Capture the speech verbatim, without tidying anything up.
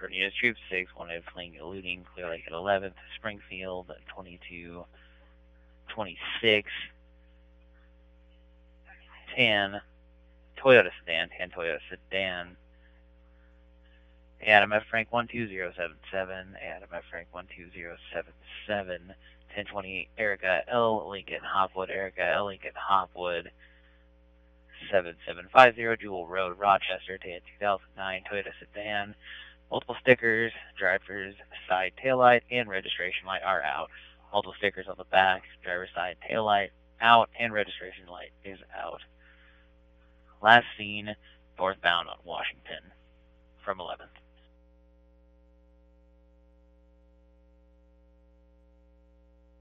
for unit troops, six, wanted fleeing eluding, Clear Lake at eleventh, Springfield at twenty-two twenty-six, ten, Toyota Sedan, ten Toyota Sedan, Adam F. Frank one two zero seven seven, Adam F. Frank one two zero seven seven, ten twenty Erica L. Lincoln Hopwood, Erica L. Lincoln Hopwood, seven seven five zero Jewel Road, Rochester, two thousand nine Toyota Sedan. Multiple stickers, driver's side taillight, and registration light are out. Multiple stickers on the back, driver's side taillight out, and registration light is out. Last seen northbound on Washington from eleventh.